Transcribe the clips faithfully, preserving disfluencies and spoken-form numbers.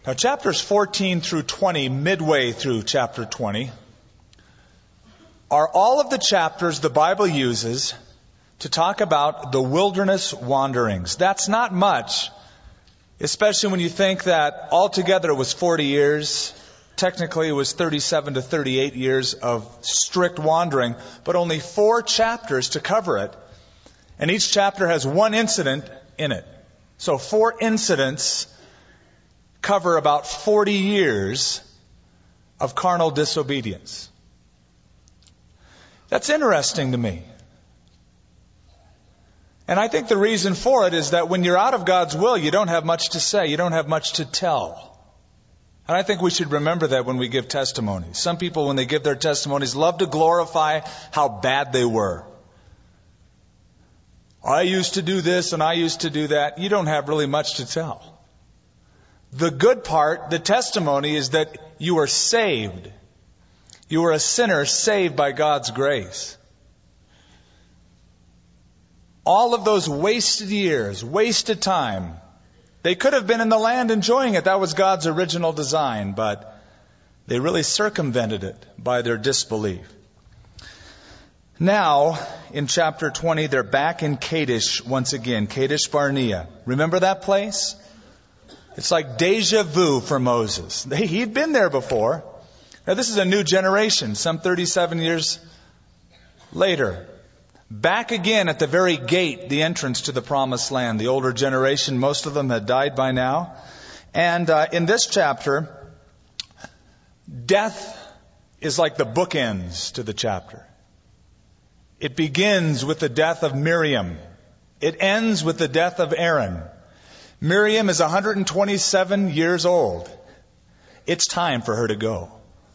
Now, chapters fourteen through twenty, midway through chapter twenty, are all of the chapters the Bible uses to talk about the wilderness wanderings. That's not much, especially when you think that altogether it was forty years. Technically, it was thirty-seven to thirty-eight years of strict wandering, but only four chapters to cover it. And each chapter has one incident in it. So four incidents cover about forty years of carnal disobedience. That's interesting to me. And I think the reason for it is that when you're out of God's will, you don't have much to say. You don't have much to tell. And I think we should remember that when we give testimonies. Some people, when they give their testimonies, love to glorify how bad they were. I used to do this and I used to do that. You don't have really much to tell. The good part, the testimony, is that you are saved. You are a sinner saved by God's grace. All of those wasted years, wasted time, they could have been in the land enjoying it. That was God's original design, but they really circumvented it by their disbelief. Now, in chapter twenty, they're back in Kadesh once again, Kadesh Barnea. Remember that place? It's like deja vu for Moses. He'd been there before. Now, this is a new generation, some thirty-seven years later. Back again at the very gate, the entrance to the promised land. The older generation, most of them had died by now. And uh, in this chapter, death is like the bookends to the chapter. It begins with the death of Miriam. It ends with the death of Aaron. Miriam is one hundred twenty-seven years old. It's time for her to go.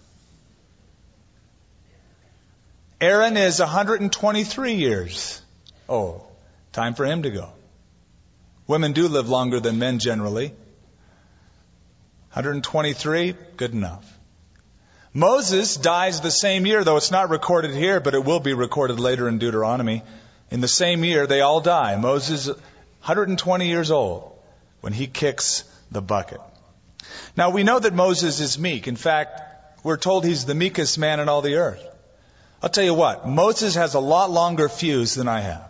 Aaron is one hundred twenty-three years old. Time for him to go. Women do live longer than men generally. one hundred twenty-three, good enough. Moses dies the same year, though it's not recorded here, but it will be recorded later in Deuteronomy. In the same year, they all die. Moses, one hundred twenty years old, when he kicks the bucket. Now, we know that Moses is meek. In fact, we're told he's the meekest man in all the earth. I'll tell you what, Moses has a lot longer fuse than I have.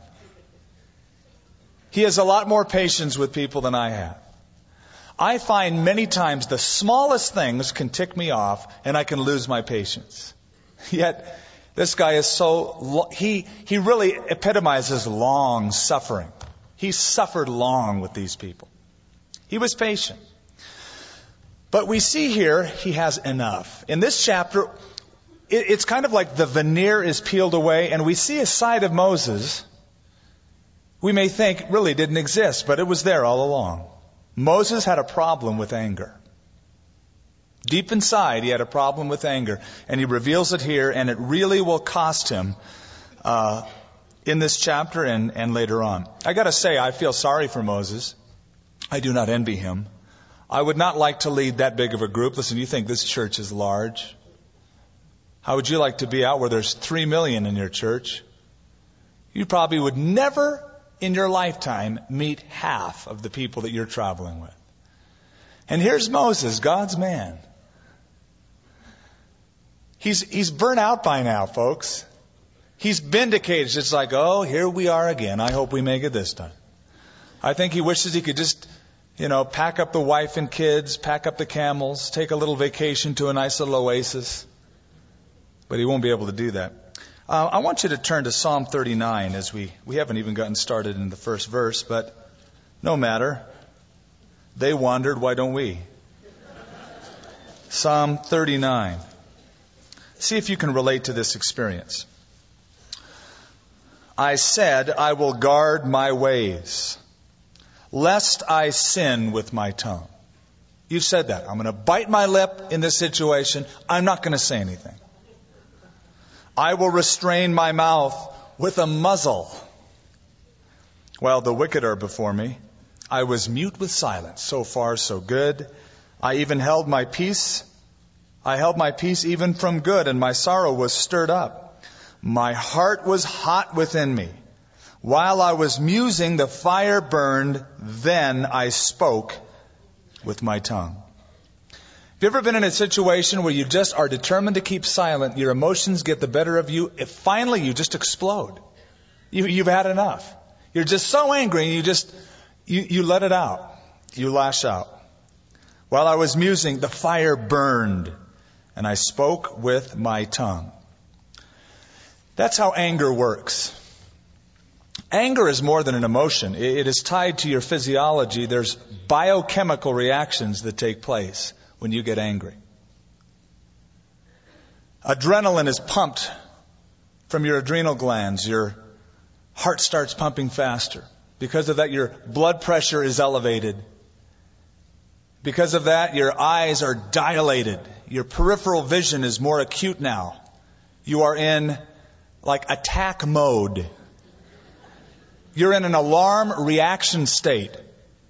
He has a lot more patience with people than I have. I find many times the smallest things can tick me off and I can lose my patience. Yet, this guy is so, he, he really epitomizes long suffering. He suffered long with these people. He was patient. But we see here, he has enough. In this chapter, it, it's kind of like the veneer is peeled away and we see a side of Moses we may think really didn't exist, but it was there all along. Moses had a problem with anger. Deep inside, he had a problem with anger, and he reveals it here, and it really will cost him uh, in this chapter and, and later on. I got to say, I feel sorry for Moses. I do not envy him. I would not like to lead that big of a group. Listen, you think this church is large? How would you like to be out where there's three million in your church? You probably would never in your lifetime meet half of the people that you're traveling with. And here's Moses, God's man. He's, he's burnt out by now, folks. He's vindicated. It's like, oh, here we are again. I hope we make it this time. I think he wishes he could just, you know, pack up the wife and kids, pack up the camels, take a little vacation to a nice little oasis. But he won't be able to do that. Uh, I want you to turn to Psalm thirty-nine as we, we haven't even gotten started in the first verse, but no matter. They wandered, why don't we? Psalm thirty-nine. See if you can relate to this experience. I said, I will guard my ways, lest I sin with my tongue. You've said that. I'm going to bite my lip in this situation. I'm not going to say anything. I will restrain my mouth with a muzzle. While the wicked are before me, I was mute with silence. So far, so good. I even held my peace. I held my peace even from good, and my sorrow was stirred up. My heart was hot within me. While I was musing, the fire burned. Then I spoke with my tongue. Have you ever been in a situation where you just are determined to keep silent, your emotions get the better of you, if finally you just explode? You, you've had enough. You're just so angry and you just, you, you let it out. You lash out. While I was musing, the fire burned, and I spoke with my tongue. That's how anger works. Anger is more than an emotion. It is tied to your physiology. There's biochemical reactions that take place when you get angry. Adrenaline is pumped from your adrenal glands. Your heart starts pumping faster. Because of that, your blood pressure is elevated. Because of that, your eyes are dilated. Your peripheral vision is more acute now. You are in like attack mode. You're in an alarm reaction state.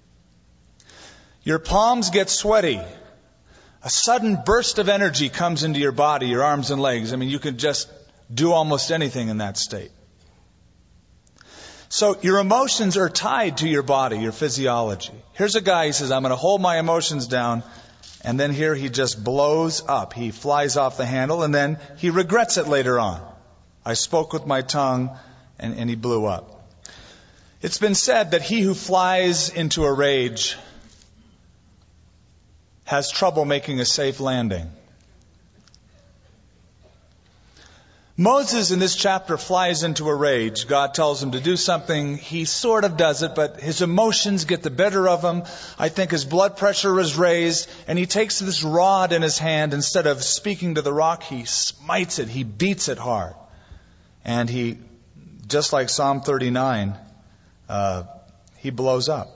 Your palms get sweaty. A sudden burst of energy comes into your body, your arms and legs. I mean, you can just do almost anything in that state. So your emotions are tied to your body, your physiology. Here's a guy, he says, I'm going to hold my emotions down. And then here he just blows up. He flies off the handle and then he regrets it later on. I spoke with my tongue and, and he blew up. It's been said that he who flies into a rage has trouble making a safe landing. Moses in this chapter flies into a rage. God tells him to do something. He sort of does it, but his emotions get the better of him. I think his blood pressure is raised, and he takes this rod in his hand. Instead of speaking to the rock, he smites it. He beats it hard. And he, just like Psalm thirty-nine, uh, he blows up.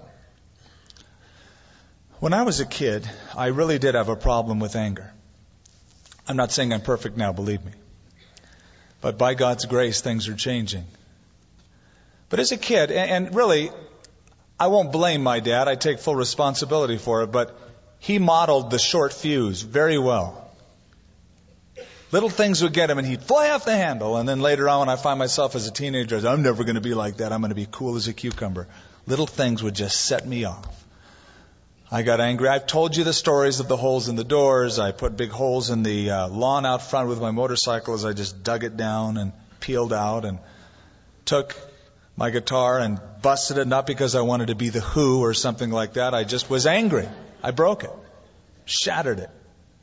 When I was a kid, I really did have a problem with anger. I'm not saying I'm perfect now, believe me. But by God's grace, things are changing. But as a kid, and really, I won't blame my dad. I take full responsibility for it. But he modeled the short fuse very well. Little things would get him, and he'd fly off the handle. And then later on, when I find myself as a teenager, I'm never going to be like that. I'm going to be cool as a cucumber. Little things would just set me off. I got angry. I've told you the stories of the holes in the doors. I put big holes in the uh, lawn out front with my motorcycle as I just dug it down and peeled out and took my guitar and busted it, not because I wanted to be the Who or something like that. I just was angry. I broke it, shattered it.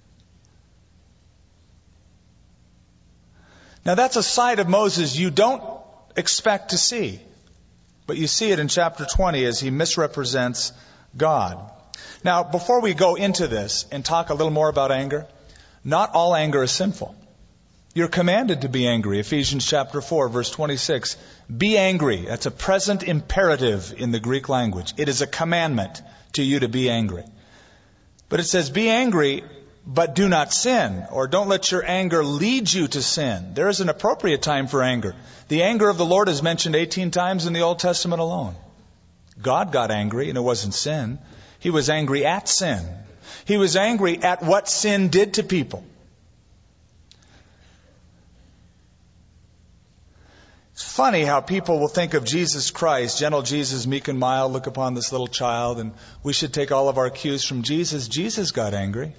Now that's a side of Moses you don't expect to see, but you see it in chapter twenty as he misrepresents God. Now, before we go into this and talk a little more about anger, not all anger is sinful. You're commanded to be angry. Ephesians chapter four, verse twenty-six. Be angry. That's a present imperative in the Greek language. It is a commandment to you to be angry. But it says, be angry, but do not sin, or don't let your anger lead you to sin. There is an appropriate time for anger. The anger of the Lord is mentioned eighteen times in the Old Testament alone. God got angry, and it wasn't sin. He was angry at sin. He was angry at what sin did to people. It's funny how people will think of Jesus Christ, gentle Jesus, meek and mild, look upon this little child, and we should take all of our cues from Jesus. Jesus got angry.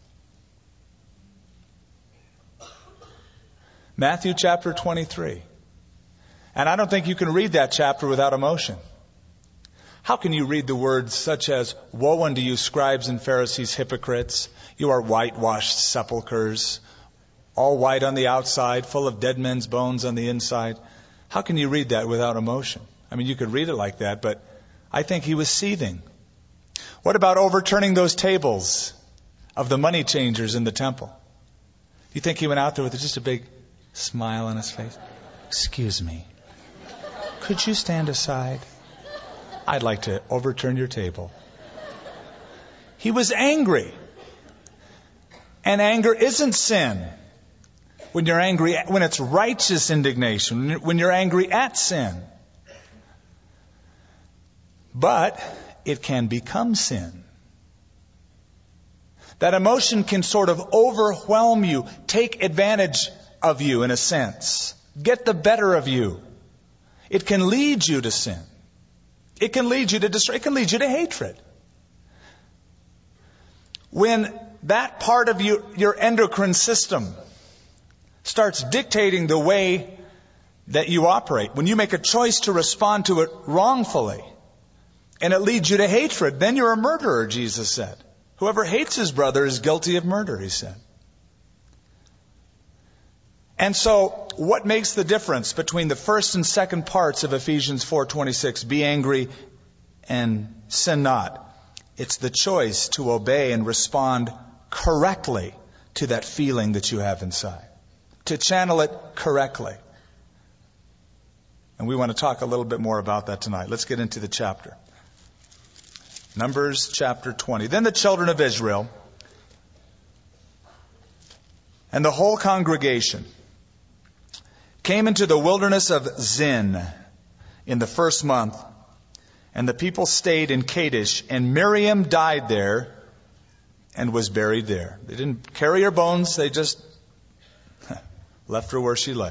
Matthew chapter twenty-three. And I don't think you can read that chapter without emotion. How can you read the words such as, woe unto you, scribes and Pharisees, hypocrites. You are whitewashed sepulchres, all white on the outside, full of dead men's bones on the inside. How can you read that without emotion? I mean, you could read it like that, but I think he was seething. What about overturning those tables of the money changers in the temple? You think he went out there with just a big smile on his face? Excuse me. Could you stand aside? I'd like to overturn your table. He was angry. And anger isn't sin. When you're angry, when it's righteous indignation, when you're angry at sin. But it can become sin. That emotion can sort of overwhelm you, take advantage of you in a sense, get the better of you. It can lead you to sin. It can lead you to destroy. It can lead you to hatred. When that part of you, your endocrine system starts dictating the way that you operate. When you make a choice to respond to it wrongfully, and it leads you to hatred, then you're a murderer, Jesus said. Whoever hates his brother is guilty of murder, he said. And so, what makes the difference between the first and second parts of Ephesians four twenty-six, be angry and sin not? It's the choice to obey and respond correctly to that feeling that you have inside. To channel it correctly. And we want to talk a little bit more about that tonight. Let's get into the chapter. Numbers chapter twenty. Then the children of Israel and the whole congregation came into the wilderness of Zin in the first month, and the people stayed in Kadesh, and Miriam died there and was buried there. They didn't carry her bones, they just left her where she lay.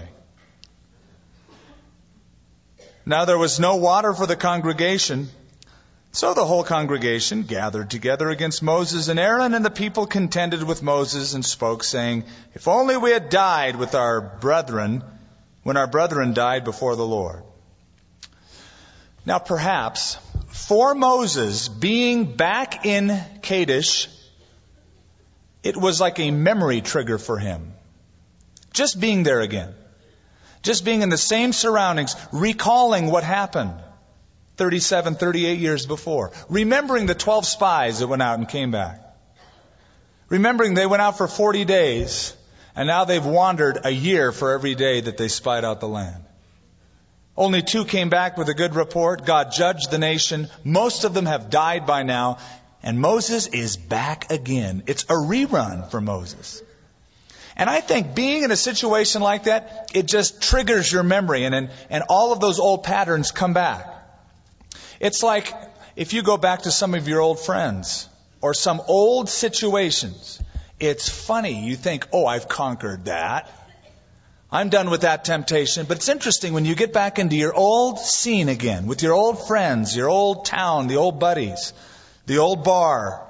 Now there was no water for the congregation, so the whole congregation gathered together against Moses and Aaron, and the people contended with Moses and spoke, saying, if only we had died with our brethren when our brethren died before the Lord. Now perhaps, for Moses being back in Kadesh, it was like a memory trigger for him. Just being there again. Just being in the same surroundings, recalling what happened thirty-seven, thirty-eight years before. Remembering the twelve spies that went out and came back. Remembering they went out for forty days, and now they've wandered a year for every day that they spied out the land. Only two came back with a good report. God judged the nation. Most of them have died by now. And Moses is back again. It's a rerun for Moses. And I think being in a situation like that, it just triggers your memory. And, and, and all of those old patterns come back. It's like if you go back to some of your old friends or some old situations. It's funny. You think, oh, I've conquered that. I'm done with that temptation. But it's interesting when you get back into your old scene again, with your old friends, your old town, the old buddies, the old bar.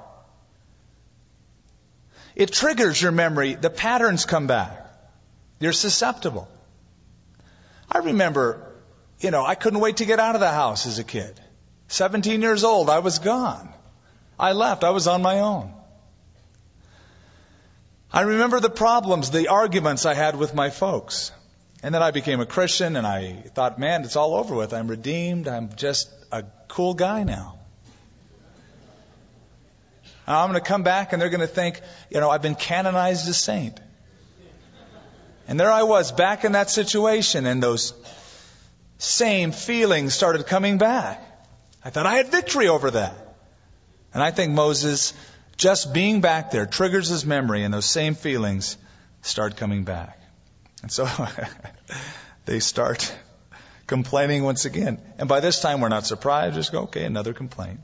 It triggers your memory. The patterns come back. You're susceptible. I remember, you know, I couldn't wait to get out of the house as a kid. seventeen years old, I was gone. I left. I was on my own. I remember the problems, the arguments I had with my folks. And then I became a Christian and I thought, man, it's all over with. I'm redeemed. I'm just a cool guy now. I'm going to come back and they're going to think, you know, I've been canonized as saint. And there I was back in that situation, and those same feelings started coming back. I thought I had victory over that. And I think Moses, just being back there, triggers his memory, and those same feelings start coming back. And so they start complaining once again. And by this time we're not surprised. Just go, okay, another complaint.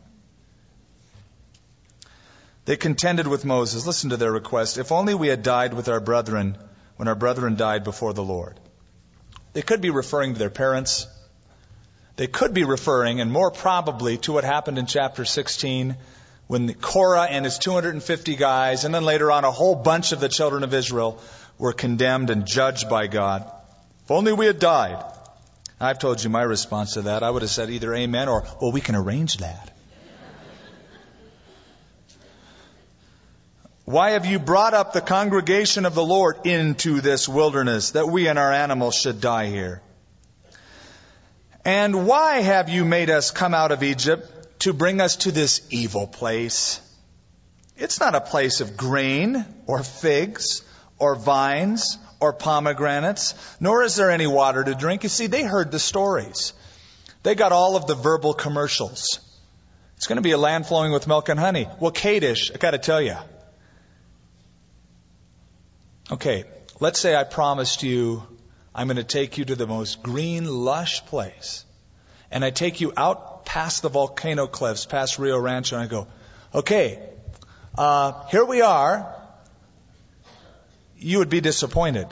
They contended with Moses. Listen to their request. If only we had died with our brethren when our brethren died before the Lord. They could be referring to their parents. They could be referring, and more probably, to what happened in chapter sixteen when Korah and his two hundred fifty guys, and then later on a whole bunch of the children of Israel, were condemned and judged by God. If only we had died. I've told you my response to that. I would have said either amen or, well, we can arrange that. Why have you brought up the congregation of the Lord into this wilderness, that we and our animals should die here? And why have you made us come out of Egypt to bring us to this evil place? It's not a place of grain or figs or vines or pomegranates, nor is there any water to drink. You see, they heard the stories. They got all of the verbal commercials. It's going to be a land flowing with milk and honey. Well, Kadesh, I got to tell you. Okay, let's say I promised you I'm going to take you to the most green, lush place. And I take you out past the volcano cliffs, past Rio Rancho, and I go, okay, uh, here we are. You would be disappointed.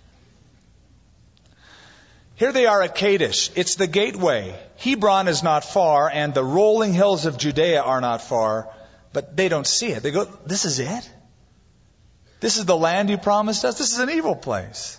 Here they are at Kadesh. It's the gateway. Hebron is not far, and the rolling hills of Judea are not far, but they don't see it. They go, this is it? This is the land you promised us? This is an evil place.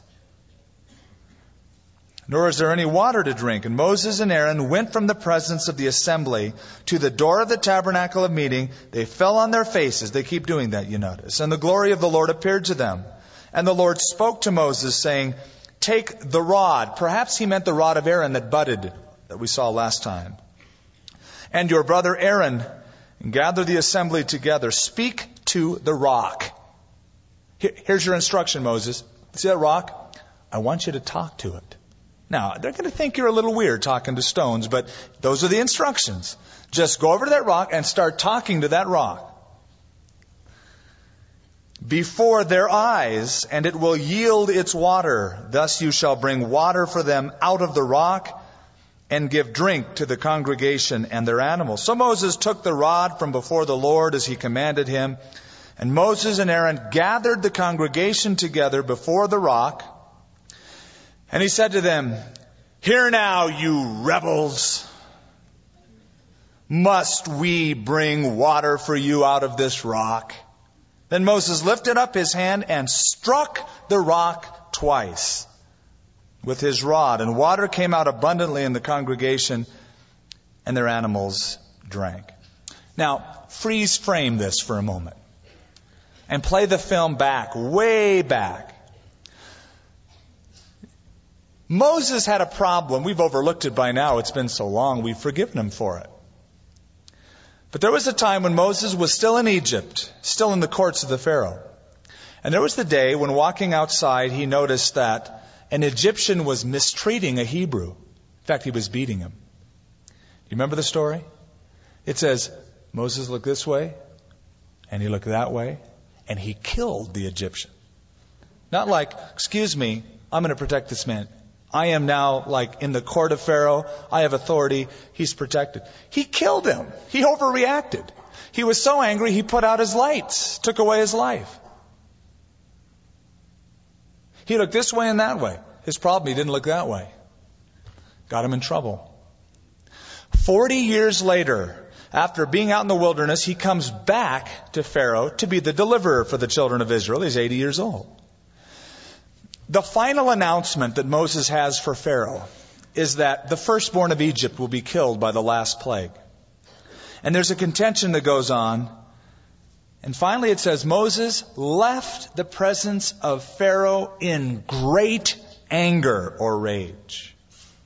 Nor is there any water to drink. And Moses and Aaron went from the presence of the assembly to the door of the tabernacle of meeting. They fell on their faces. They keep doing that, you notice. And the glory of the Lord appeared to them. And the Lord spoke to Moses, saying, take the rod. Perhaps he meant the rod of Aaron that budded, that we saw last time. And your brother Aaron, and gather the assembly together. Speak to the rock. Here's your instruction, Moses. See that rock? I want you to talk to it. Now, they're going to think you're a little weird talking to stones, but those are the instructions. Just go over to that rock and start talking to that rock. Before their eyes, and it will yield its water. Thus you shall bring water for them out of the rock and give drink to the congregation and their animals. So Moses took the rod from before the Lord as he commanded him. And Moses and Aaron gathered the congregation together before the rock. And he said to them, hear now, you rebels. Must we bring water for you out of this rock? Then Moses lifted up his hand and struck the rock twice with his rod. And water came out abundantly in the congregation, and their animals drank. Now, freeze frame this for a moment. And play the film back, way back. Moses had a problem. We've overlooked it by now. It's been so long. We've forgiven him for it. But there was a time when Moses was still in Egypt, still in the courts of the Pharaoh. And there was the day when walking outside, he noticed that an Egyptian was mistreating a Hebrew. In fact, he was beating him. Do you remember the story? It says, Moses looked this way, and he looked that way, and he killed the Egyptian. Not like, excuse me, I'm going to protect this man. I am now like in the court of Pharaoh. I have authority. He's protected. He killed him. He overreacted. He was so angry he put out his lights, took away his life. He looked this way and that way. His problem, he didn't look that way. Got him in trouble. Forty years later, after being out in the wilderness, he comes back to Pharaoh to be the deliverer for the children of Israel. He's eighty years old. The final announcement that Moses has for Pharaoh is that the firstborn of Egypt will be killed by the last plague. And there's a contention that goes on. And finally it says, Moses left the presence of Pharaoh in great anger or rage.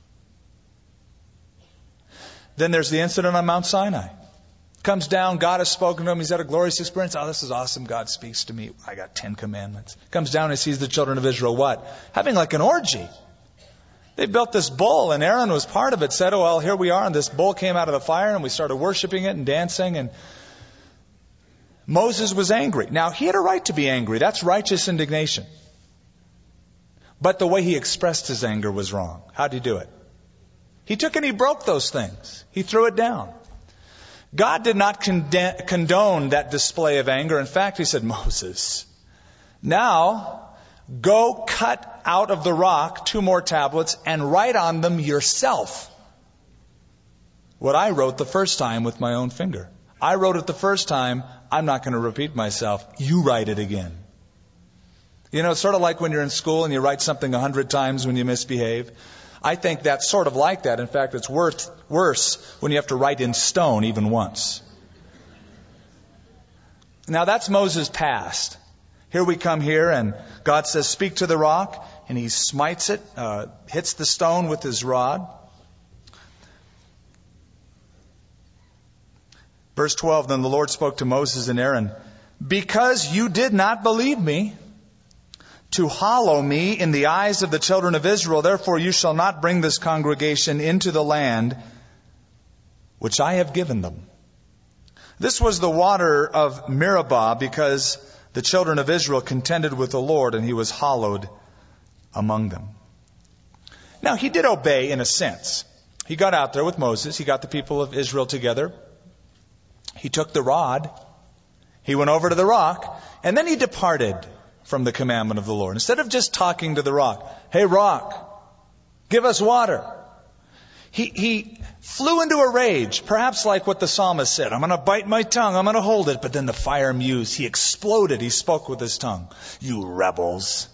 Then there's the incident on Mount Sinai. Comes down, God has spoken to him, he's had a glorious experience. Oh, this is awesome, God speaks to me. I got ten commandments. Comes down and sees the children of Israel what? Having like an orgy. They built this bull and Aaron was part of it. Said, oh, well, here we are. And this bull came out of the fire and we started worshiping it and dancing. And Moses was angry. Now, he had a right to be angry. That's righteous indignation. But the way he expressed his anger was wrong. How'd he do it? He took and he broke those things. He threw it down. God did not condone that display of anger. In fact, he said, Moses, now go cut out of the rock two more tablets and write on them yourself what I wrote the first time with my own finger. I wrote it the first time. I'm not going to repeat myself. You write it again. You know, it's sort of like when you're in school and you write something a hundred times when you misbehave. I think that's sort of like that. In fact, it's worse, worse when you have to write in stone even once. Now that's Moses' past. Here we come here and God says, speak to the rock. And he smites it, uh, hits the stone with his rod. Verse twelve, then the Lord spoke to Moses and Aaron, because you did not believe me, to hallow me in the eyes of the children of Israel, therefore you shall not bring this congregation into the land which I have given them. This was the water of Meribah, because the children of Israel contended with the Lord, and he was hallowed among them. Now, he did obey in a sense. He got out there with Moses. He got the people of Israel together. He took the rod. He went over to the rock, and then he departed from the commandment of the Lord. Instead of just talking to the rock, hey rock, give us water. He, he flew into a rage, perhaps like what the psalmist said, I'm going to bite my tongue, I'm going to hold it. But then the fire mused. He exploded. He spoke with his tongue. You rebels.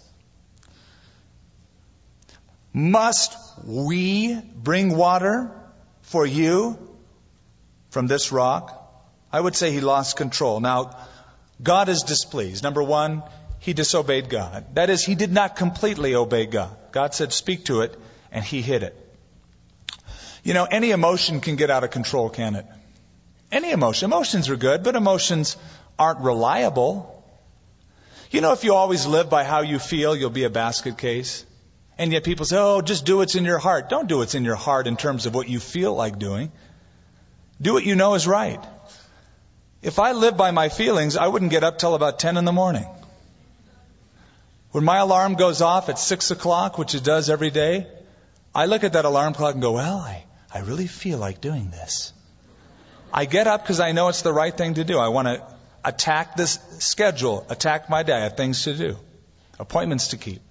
Must we bring water for you from this rock? I would say he lost control. Now, God is displeased. Number one, he disobeyed God. That is, he did not completely obey God. God said, speak to it, and he hid it. You know, any emotion can get out of control, can it? Any emotion. Emotions are good, but emotions aren't reliable. You know, if you always live by how you feel, you'll be a basket case. And yet people say, oh, just do what's in your heart. Don't do what's in your heart in terms of what you feel like doing. Do what you know is right. If I lived by my feelings, I wouldn't get up till about ten in the morning. When my alarm goes off at six o'clock, which it does every day, I look at that alarm clock and go, well, I, I really feel like doing this. I get up because I know it's the right thing to do. I want to attack this schedule, attack my day. I have things to do, appointments to keep.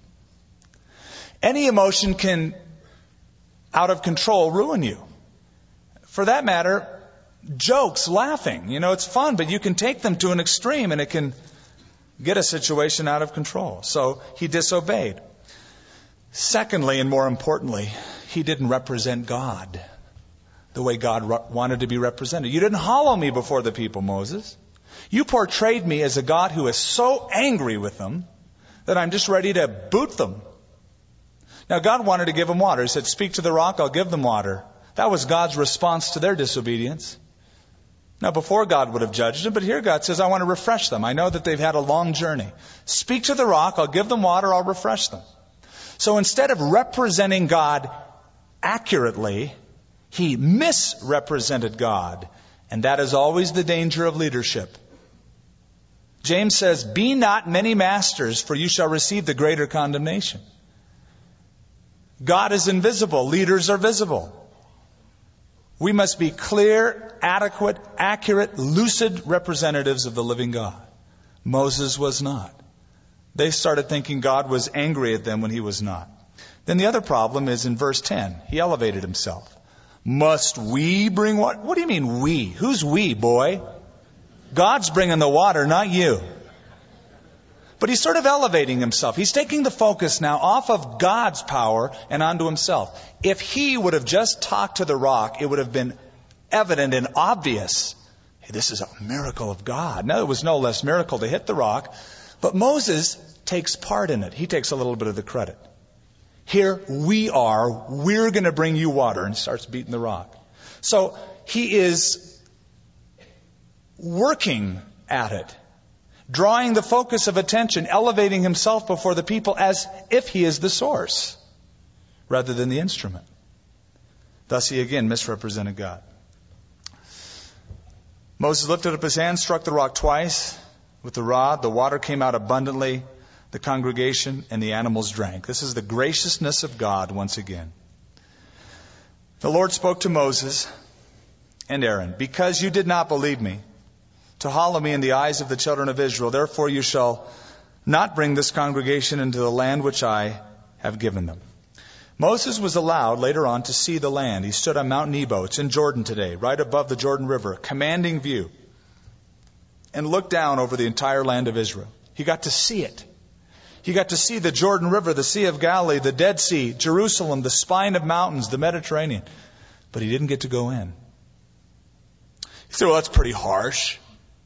Any emotion can, out of control, ruin you. For that matter, jokes, laughing, you know, it's fun, but you can take them to an extreme and it can get a situation out of control. So he disobeyed. Secondly, and more importantly, he didn't represent God the way God re- wanted to be represented. You didn't hollow me before the people, Moses. You portrayed me as a God who is so angry with them that I'm just ready to boot them. Now, God wanted to give them water. He said, speak to the rock, I'll give them water. That was God's response to their disobedience. Now, before God would have judged them, but here God says, I want to refresh them. I know that they've had a long journey. Speak to the rock, I'll give them water, I'll refresh them. So instead of representing God accurately, he misrepresented God. And that is always the danger of leadership. James says, be not many masters, for you shall receive the greater condemnation. God is invisible. Leaders are visible. We must be clear, adequate, accurate, lucid representatives of the living God. Moses was not. They started thinking God was angry at them when he was not. Then the other problem is in verse ten. He elevated himself. Must we bring water? What do you mean we? Who's we, boy? God's bringing the water, not you. But he's sort of elevating himself. He's taking the focus now off of God's power and onto himself. If he would have just talked to the rock, it would have been evident and obvious. Hey, this is a miracle of God. No, it was no less miracle to hit the rock. But Moses takes part in it. He takes a little bit of the credit. Here we are. We're going to bring you water. And starts beating the rock. So he is working at it. Drawing the focus of attention, elevating himself before the people as if he is the source rather than the instrument. Thus he again misrepresented God. Moses lifted up his hand, struck the rock twice with the rod. The water came out abundantly. The congregation and the animals drank. This is the graciousness of God once again. The Lord spoke to Moses and Aaron, because you did not believe me, to hollow me in the eyes of the children of Israel. Therefore you shall not bring this congregation into the land which I have given them. Moses was allowed later on to see the land. He stood on Mount Nebo. It's in Jordan today, right above the Jordan River, commanding view, and looked down over the entire land of Israel. He got to see it. He got to see the Jordan River, the Sea of Galilee, the Dead Sea, Jerusalem, the spine of mountains, the Mediterranean. But he didn't get to go in. You say, well, that's pretty harsh.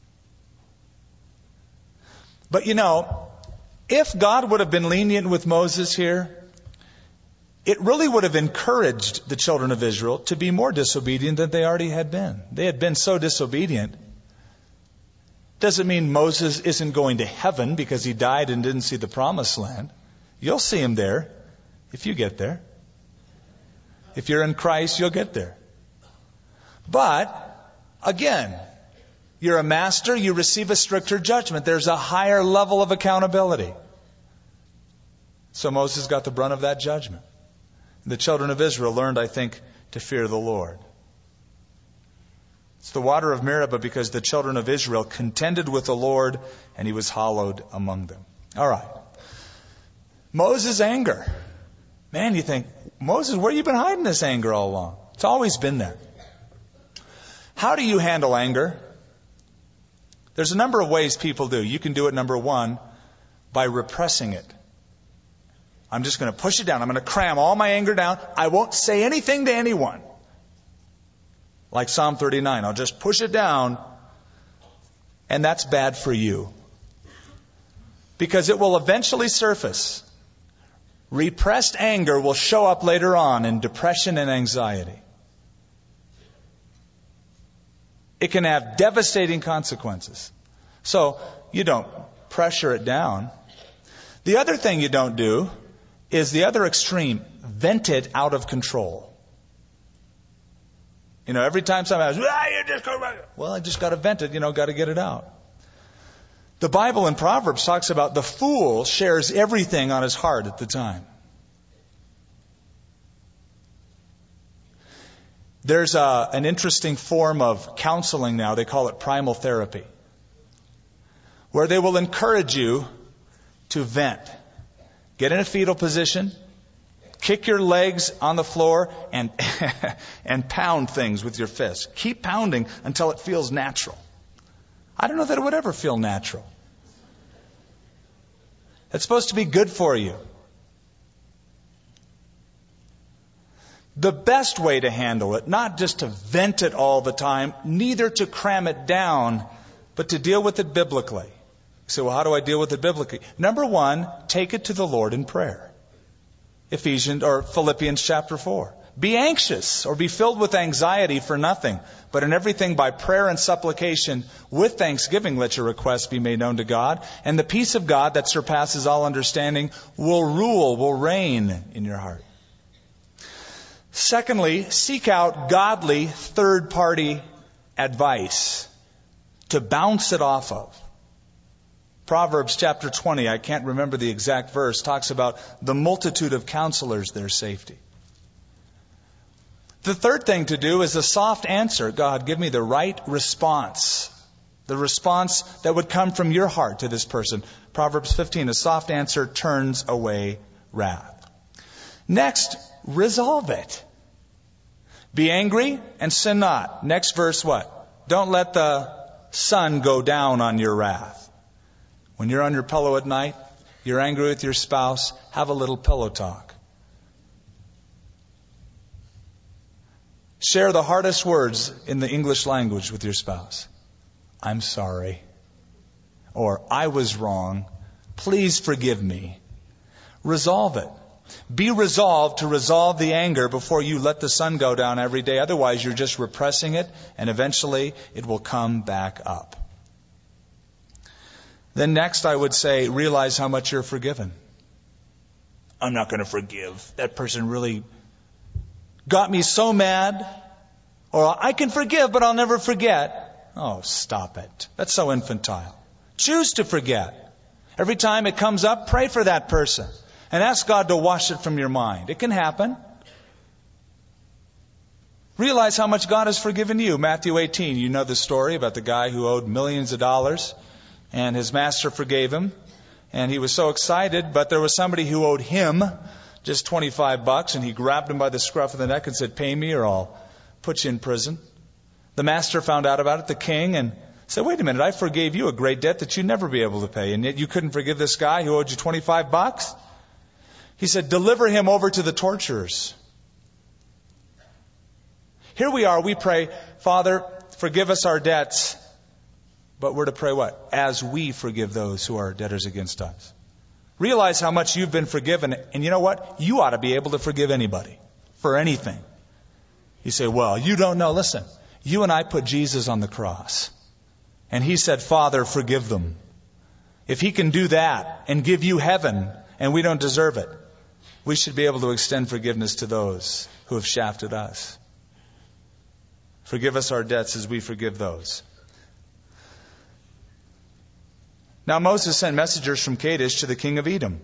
But you know, if God would have been lenient with Moses here, it really would have encouraged the children of Israel to be more disobedient than they already had been. They had been so disobedient. Doesn't mean Moses isn't going to heaven because he died and didn't see the promised land. You'll see him there if you get there. If you're in Christ, you'll get there. But, again, you're a master, you receive a stricter judgment. There's a higher level of accountability. So Moses got the brunt of that judgment. The children of Israel learned, I think, to fear the Lord. It's the water of Meribah because the children of Israel contended with the Lord and he was hallowed among them. All right. Moses' anger. Man, you think, Moses, where have you been hiding this anger all along? It's always been there. How do you handle anger? There's a number of ways people do. You can do it, number one, by repressing it. I'm just going to push it down. I'm going to cram all my anger down. I won't say anything to anyone. Like Psalm thirty-nine. I'll just push it down. And that's bad for you. Because it will eventually surface. Repressed anger will show up later on in depression and anxiety. It can have devastating consequences. So, you don't pressure it down. The other thing you don't do is the other extreme. Vent it out of control. You know, every time somebody says, ah, you just go, well, I just got to vent it, you know, got to get it out. The Bible in Proverbs talks about the fool shares everything on his heart at the time. There's a, an interesting form of counseling now. They call it primal therapy, where they will encourage you to vent. Get in a fetal position, kick your legs on the floor, and and pound things with your fists. Keep pounding until it feels natural. I don't know that it would ever feel natural. It's supposed to be good for you. The best way to handle it, not just to vent it all the time, neither to cram it down, but to deal with it biblically. You say, well, how do I deal with it biblically? Number one, take it to the Lord in prayer. Ephesians or Philippians chapter four. Be anxious or be filled with anxiety for nothing, but in everything by prayer and supplication with thanksgiving let your requests be made known to God, and the peace of God that surpasses all understanding will rule, will reign in your heart. Secondly, seek out godly third-party advice to bounce it off of. Proverbs chapter twenty, I can't remember the exact verse, talks about the multitude of counselors, their safety. The third thing to do is a soft answer. God, give me the right response. The response that would come from your heart to this person. Proverbs fifteen, a soft answer turns away wrath. Next, resolve it. Be angry and sin not. Next verse, what? Don't let the sun go down on your wrath. When you're on your pillow at night, you're angry with your spouse, have a little pillow talk. Share the hardest words in the English language with your spouse. I'm sorry. Or, I was wrong. Please forgive me. Resolve it. Be resolved to resolve the anger before you let the sun go down every day. Otherwise, you're just repressing it, and eventually it will come back up. Then next, I would say, realize how much you're forgiven. I'm not going to forgive. That person really got me so mad. Or, I can forgive, but I'll never forget. Oh, stop it. That's so infantile. Choose to forget. Every time it comes up, pray for that person. And ask God to wash it from your mind. It can happen. Realize how much God has forgiven you. Matthew eighteen, you know the story about the guy who owed millions of dollars. And his master forgave him. And he was so excited, but there was somebody who owed him just twenty-five bucks. And he grabbed him by the scruff of the neck and said, pay me or I'll put you in prison. The master found out about it, the king, and said, wait a minute, I forgave you a great debt that you'd never be able to pay. And yet you couldn't forgive this guy who owed you twenty-five bucks? He said, deliver him over to the torturers. Here we are, we pray, Father, forgive us our debts. But we're to pray what? As we forgive those who are debtors against us. Realize how much you've been forgiven. And you know what? You ought to be able to forgive anybody. For anything. You say, well, you don't know. Listen, you and I put Jesus on the cross. And He said, Father, forgive them. If He can do that and give you heaven and we don't deserve it, we should be able to extend forgiveness to those who have shafted us. Forgive us our debts as we forgive those. Now Moses sent messengers from Kadesh to the king of Edom.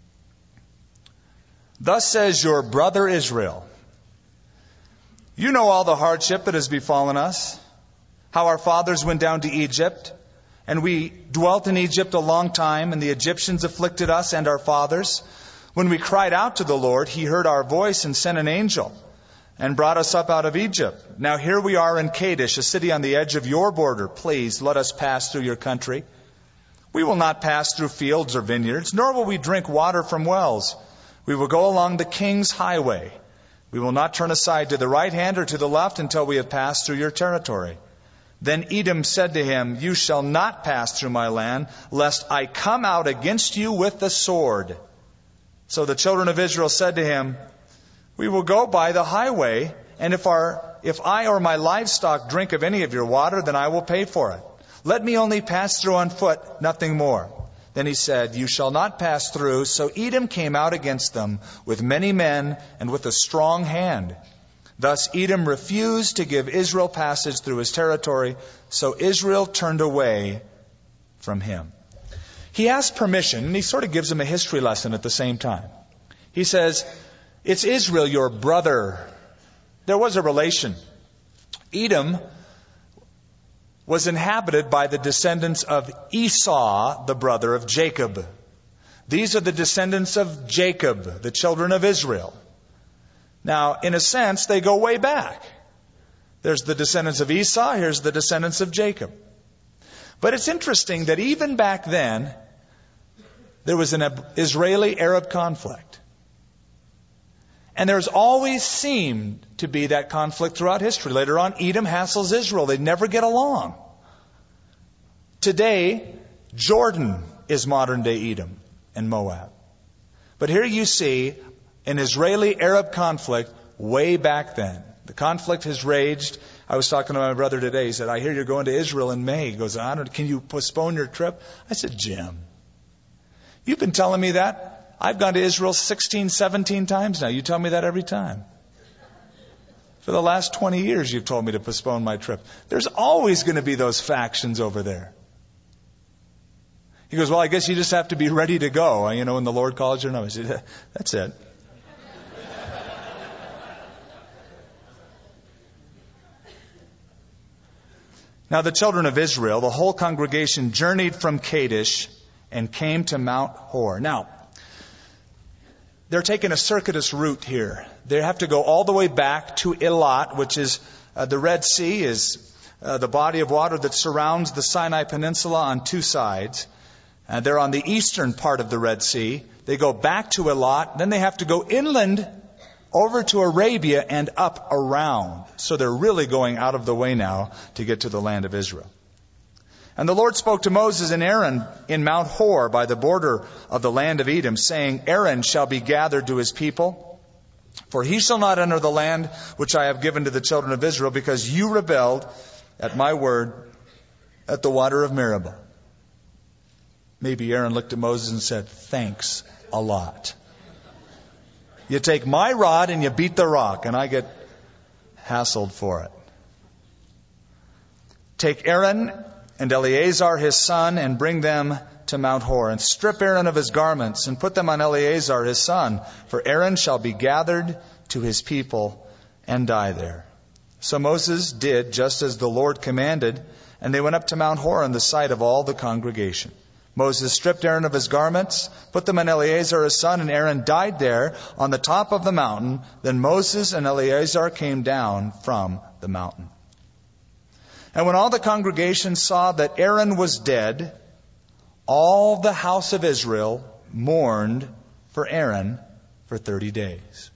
Thus says your brother Israel, you know all the hardship that has befallen us, how our fathers went down to Egypt, and we dwelt in Egypt a long time, and the Egyptians afflicted us and our fathers. When we cried out to the Lord, He heard our voice and sent an angel, and brought us up out of Egypt. Now here we are in Kadesh, a city on the edge of your border. Please let us pass through your country. We will not pass through fields or vineyards, nor will we drink water from wells. We will go along the king's highway. We will not turn aside to the right hand or to the left until we have passed through your territory. Then Edom said to him, you shall not pass through my land, lest I come out against you with the sword. So the children of Israel said to him, we will go by the highway, and if our if I or my livestock drink of any of your water, then I will pay for it. Let me only pass through on foot, nothing more. Then he said, you shall not pass through. So Edom came out against them with many men and with a strong hand. Thus Edom refused to give Israel passage through his territory, so Israel turned away from him. He asks permission, and he sort of gives him a history lesson at the same time. He says, it's Israel, your brother. There was a relation. Edom was inhabited by the descendants of Esau, the brother of Jacob. These are the descendants of Jacob, the children of Israel. Now, in a sense, they go way back. There's the descendants of Esau, here's the descendants of Jacob. But it's interesting that even back then, there was an Israeli-Arab conflict. And there's always seemed to be that conflict throughout history. Later on, Edom hassles Israel. They never get along. Today, Jordan is modern-day Edom and Moab. But here you see an Israeli-Arab conflict way back then. The conflict has raged. I was talking to my brother today. He said, I hear you're going to Israel in May. He goes, I don't, can you postpone your trip? I said, Jim, you've been telling me that. I've gone to Israel sixteen, seventeen times now. You tell me that every time. For the last twenty years, you've told me to postpone my trip. There's always going to be those factions over there. He goes, well, I guess you just have to be ready to go, you know, when the Lord calls you. No, I said, that's it. Now the children of Israel, the whole congregation, journeyed from Kadesh and came to Mount Hor. Now, they're taking a circuitous route here. They have to go all the way back to Elat, which is uh, the Red Sea, is uh, the body of water that surrounds the Sinai Peninsula on two sides. Uh, they're on the eastern part of the Red Sea. They go back to Elat. Then they have to go inland over to Arabia and up around. So they're really going out of the way now to get to the land of Israel. And the Lord spoke to Moses and Aaron in Mount Hor by the border of the land of Edom, saying, Aaron shall be gathered to his people, for he shall not enter the land which I have given to the children of Israel, because you rebelled at my word at the water of Meribah. Maybe Aaron looked at Moses and said, thanks a lot. You take my rod and you beat the rock, and I get hassled for it. Take Aaron and Eleazar his son, and bring them to Mount Hor, and strip Aaron of his garments, and put them on Eleazar his son, for Aaron shall be gathered to his people and die there. So Moses did just as the Lord commanded, and they went up to Mount Hor in the sight of all the congregation. Moses stripped Aaron of his garments, put them on Eleazar his son, and Aaron died there on the top of the mountain. Then Moses and Eleazar came down from the mountain. And when all the congregation saw that Aaron was dead, all the house of Israel mourned for Aaron for thirty days.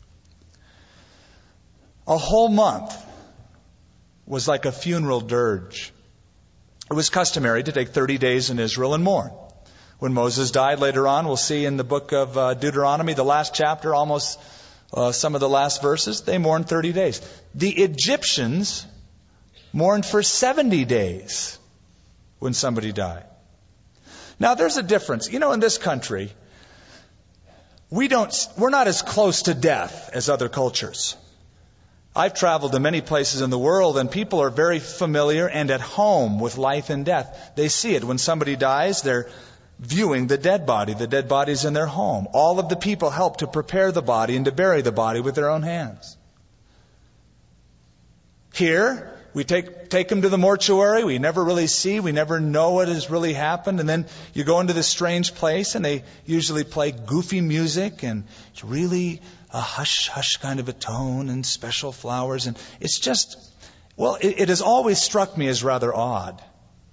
A whole month was like a funeral dirge. It was customary to take thirty days in Israel and mourn. When Moses died later on, we'll see in the book of uh, Deuteronomy, the last chapter, almost uh, some of the last verses, they mourned thirty days. The Egyptians mourned for seventy days when somebody died. Now there's a difference. You know, in this country, we don't, we're not as close to death as other cultures. I've traveled to many places in the world, and people are very familiar and at home with life and death. They see it. When somebody dies, they're viewing the dead body. The dead body's in their home. All of the people help to prepare the body and to bury the body with their own hands. Here, We take take them to the mortuary. We never really see. We never know what has really happened. And then you go into this strange place, and they usually play goofy music, and it's really a hush hush kind of a tone and special flowers. And it's just, well, it, it has always struck me as rather odd.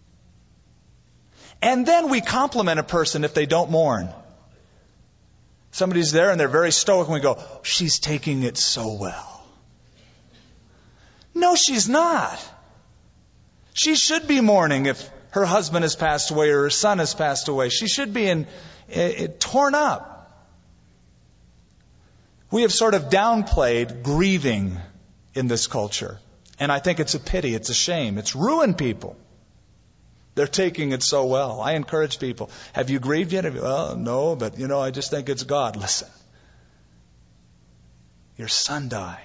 And then we compliment a person if they don't mourn. Somebody's there and they're very stoic, and we go, she's taking it so well. No, she's not. She should be mourning if her husband has passed away or her son has passed away. She should be in, in, torn up. We have sort of downplayed grieving in this culture. And I think it's a pity. It's a shame. It's ruined people. They're taking it so well. I encourage people. Have you grieved yet? Have you, well, no, but you know, I just think it's God. Listen. Your son died.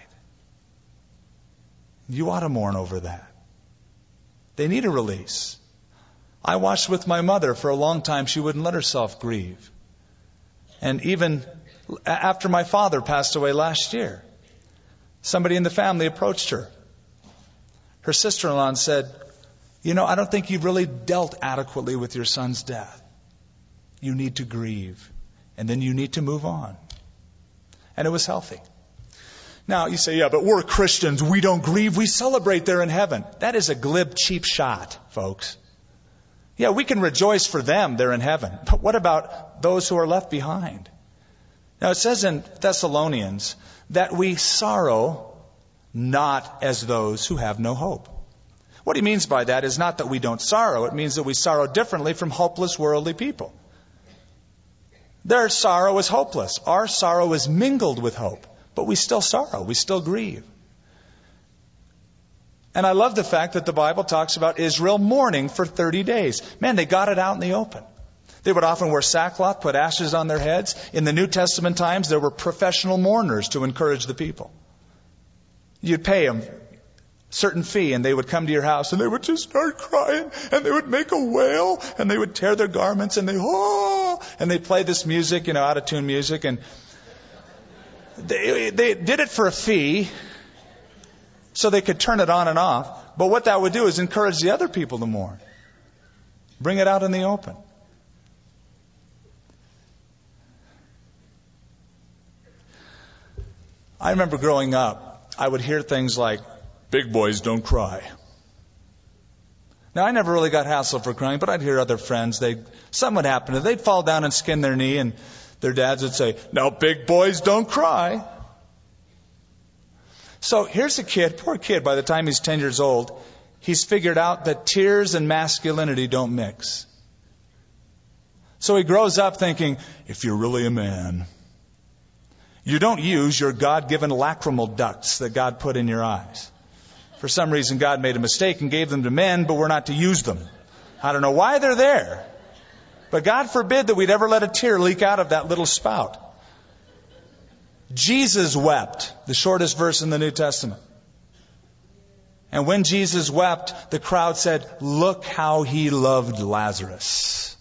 You ought to mourn over that. They need a release. I watched with my mother for a long time. She wouldn't let herself grieve. And even after my father passed away last year, somebody in the family approached her. Her sister-in-law and said, you know, I don't think you've really dealt adequately with your son's death. You need to grieve. And then you need to move on. And it was healthy. Now, you say, yeah, but we're Christians. We don't grieve. We celebrate there in heaven. That is a glib, cheap shot, folks. Yeah, we can rejoice for them there in heaven. But what about those who are left behind? Now, it says in Thessalonians that we sorrow not as those who have no hope. What he means by that is not that we don't sorrow. It means that we sorrow differently from hopeless worldly people. Their sorrow is hopeless. Our sorrow is mingled with hope. But we still sorrow. We still grieve. And I love the fact that the Bible talks about Israel mourning for thirty days. Man, they got it out in the open. They would often wear sackcloth, put ashes on their heads. In the New Testament times, there were professional mourners to encourage the people. You'd pay them a certain fee, and they would come to your house, and they would just start crying, and they would make a wail, and they would tear their garments, and they, oh, and they'd play this music, you know, out-of-tune music, and They, they did it for a fee so they could turn it on and off. But what that would do is encourage the other people to mourn. Bring it out in the open. I remember growing up, I would hear things like, big boys don't cry. Now, I never really got hassled for crying, but I'd hear other friends, they something would happen to them. They'd fall down and skin their knee, and their dads would say, now big boys don't cry. So here's a kid, poor kid, by the time he's ten years old, he's figured out that tears and masculinity don't mix. So he grows up thinking, if you're really a man, you don't use your God-given lacrimal ducts that God put in your eyes. For some reason, God made a mistake and gave them to men, but we're not to use them. I don't know why they're there. But God forbid that we'd ever let a tear leak out of that little spout. Jesus wept, the shortest verse in the New Testament. And when Jesus wept, the crowd said, look how he loved Lazarus.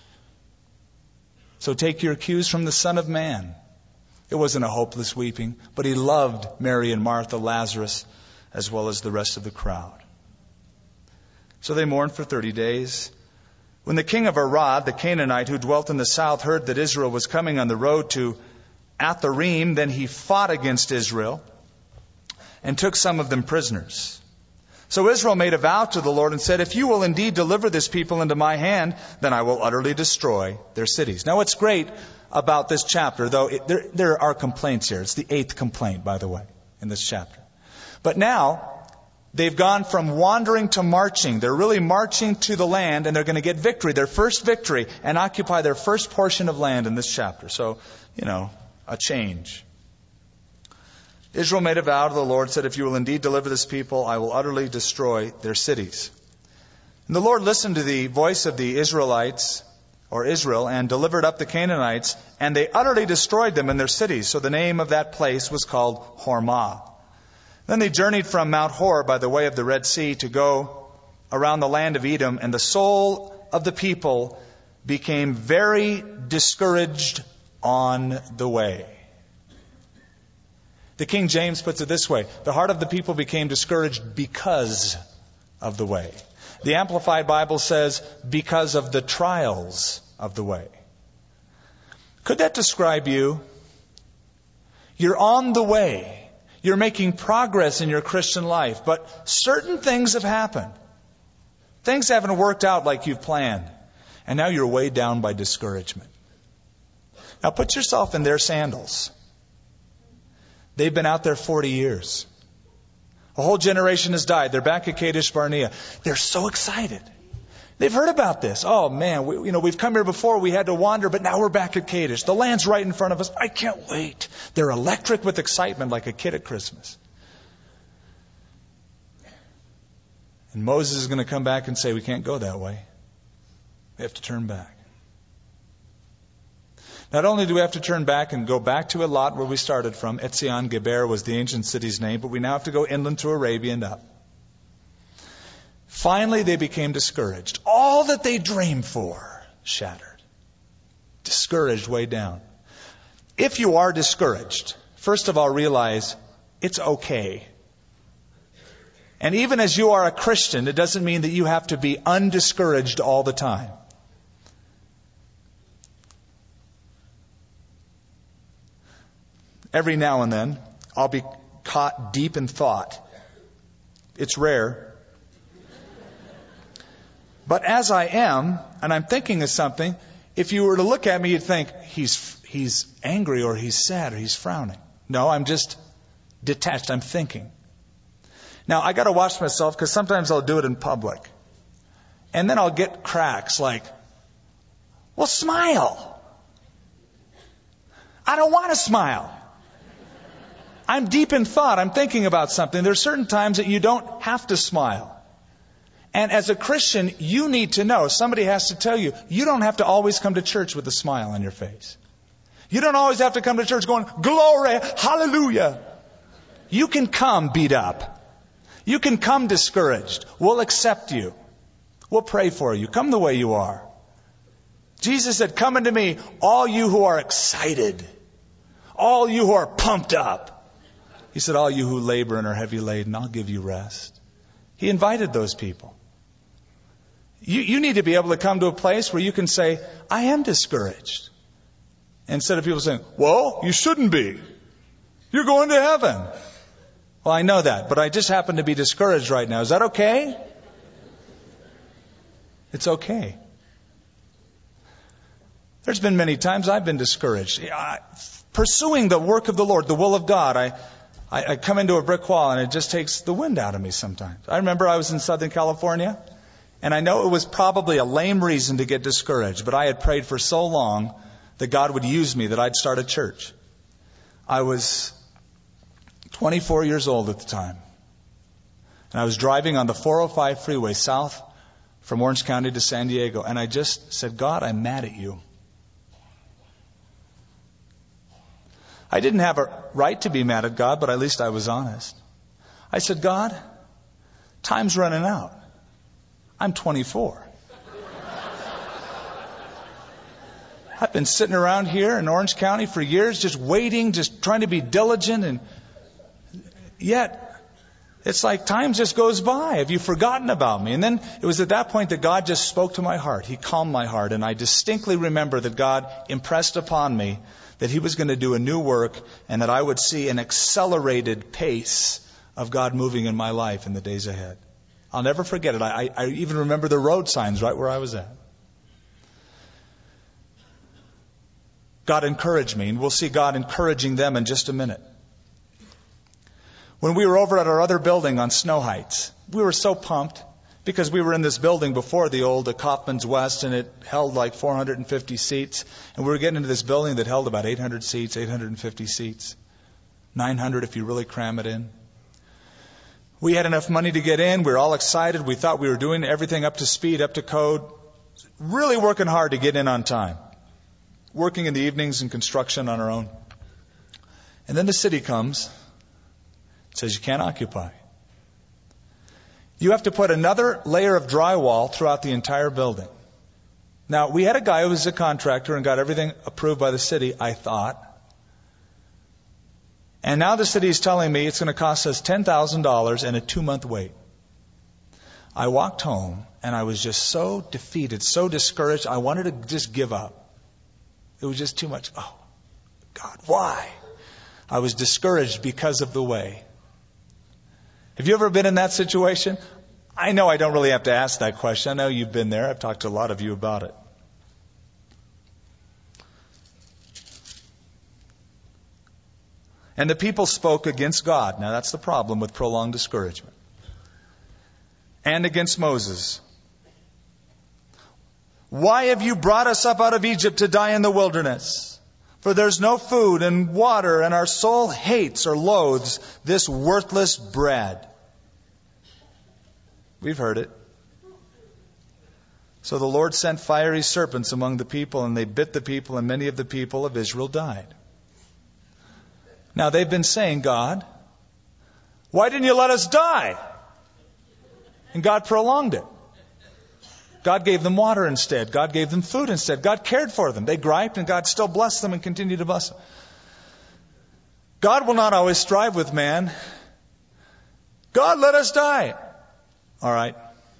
So take your cues from the Son of Man. It wasn't a hopeless weeping, but he loved Mary and Martha, Lazarus, as well as the rest of the crowd. So they mourned for thirty days. When the king of Arad, the Canaanite who dwelt in the south, heard that Israel was coming on the road to Atharim, then he fought against Israel and took some of them prisoners. So Israel made a vow to the Lord and said, if you will indeed deliver this people into my hand, then I will utterly destroy their cities. Now what's great about this chapter, though, it, there, there are complaints here. It's the eighth complaint, by the way, in this chapter. But now, they've gone from wandering to marching. They're really marching to the land, and they're going to get victory, their first victory, and occupy their first portion of land in this chapter. So, you know, a change. Israel made a vow to the Lord, said, if you will indeed deliver this people, I will utterly destroy their cities. And the Lord listened to the voice of the Israelites, or Israel, and delivered up the Canaanites, and they utterly destroyed them in their cities. So the name of that place was called Hormah. Then they journeyed from Mount Hor by the way of the Red Sea to go around the land of Edom, and the soul of the people became very discouraged on the way. The King James puts it this way: the heart of the people became discouraged because of the way. The Amplified Bible says, because of the trials of the way. Could that describe you? You're on the way. You're making progress in your Christian life, but certain things have happened. Things haven't worked out like you've planned. And now you're weighed down by discouragement. Now put yourself in their sandals. They've been out there forty years. A whole generation has died. They're back at Kadesh Barnea. They're so excited. They've heard about this. Oh man, we, you know, we've come here before. We had to wander, but now we're back at Kadesh. The land's right in front of us. I can't wait. They're electric with excitement like a kid at Christmas. And Moses is going to come back and say, we can't go that way. We have to turn back. Not only do we have to turn back and go back to Elat, where we started from, Etzion Geber was the ancient city's name, but we now have to go inland to Arabia and up. Finally, they became discouraged. All that they dreamed for shattered. Discouraged, way down. If you are discouraged, first of all, realize it's okay. And even as you are a Christian, it doesn't mean that you have to be undiscouraged all the time. Every now and then, I'll be caught deep in thought. It's rare. But as I am, and I'm thinking of something, if you were to look at me, you'd think, he's he's angry or he's sad or he's frowning. No, I'm just detached. I'm thinking. Now, I got to watch myself because sometimes I'll do it in public. And then I'll get cracks like, well, smile. I don't want to smile. I'm deep in thought. I'm thinking about something. There are certain times that you don't have to smile. And as a Christian, you need to know, somebody has to tell you, you don't have to always come to church with a smile on your face. You don't always have to come to church going, glory, hallelujah. You can come beat up. You can come discouraged. We'll accept you. We'll pray for you. Come the way you are. Jesus said, come unto me, all you who are excited. All you who are pumped up. He said, all you who labor and are heavy laden, I'll give you rest. He invited those people. You, you need to be able to come to a place where you can say, I am discouraged. Instead of people saying, well, you shouldn't be. You're going to heaven. Well, I know that, but I just happen to be discouraged right now. Is that okay? It's okay. There's been many times I've been discouraged. I, pursuing the work of the Lord, the will of God, I, I, I come into a brick wall and it just takes the wind out of me sometimes. I remember I was in Southern California, and I know it was probably a lame reason to get discouraged, but I had prayed for so long that God would use me, that I'd start a church. I was twenty-four years old at the time. And I was driving on the four oh five freeway south from Orange County to San Diego. And I just said, God, I'm mad at you. I didn't have a right to be mad at God, but at least I was honest. I said, God, time's running out. I'm twenty-four. I've been sitting around here in Orange County for years, just waiting, just trying to be diligent, and yet it's like time just goes by. Have you forgotten about me? And then it was at that point that God just spoke to my heart. He calmed my heart, and I distinctly remember that God impressed upon me that He was going to do a new work and that I would see an accelerated pace of God moving in my life in the days ahead. I'll never forget it. I, I even remember the road signs right where I was at. God encouraged me, and we'll see God encouraging them in just a minute. When we were over at our other building on Snow Heights, we were so pumped because we were in this building before the old Kaufman's West, and it held like four hundred fifty seats. And we were getting into this building that held about eight hundred seats, eight hundred fifty seats, nine hundred if you really cram it in. We had enough money to get in. We were all excited. We thought we were doing everything up to speed, up to code, really working hard to get in on time, working in the evenings in construction on our own. And then the city comes. It says you can't occupy. You have to put another layer of drywall throughout the entire building. Now, we had a guy who was a contractor and got everything approved by the city, I thought. And now the city is telling me it's going to cost us ten thousand dollars and a two-month wait. I walked home, and I was just so defeated, so discouraged, I wanted to just give up. It was just too much. Oh, God, why? I was discouraged because of the way. Have you ever been in that situation? I know I don't really have to ask that question. I know you've been there. I've talked to a lot of you about it. And the people spoke against God. Now that's the problem with prolonged discouragement. And against Moses. Why have you brought us up out of Egypt to die in the wilderness? For there's no food and water, and our soul hates or loathes this worthless bread. We've heard it. So the Lord sent fiery serpents among the people, and they bit the people, and many of the people of Israel died. Now they've been saying, God, why didn't you let us die? And God prolonged it. God gave them water instead. God gave them food instead. God cared for them. They griped, and God still blessed them and continued to bless them. God will not always strive with man. God, let us die. All right.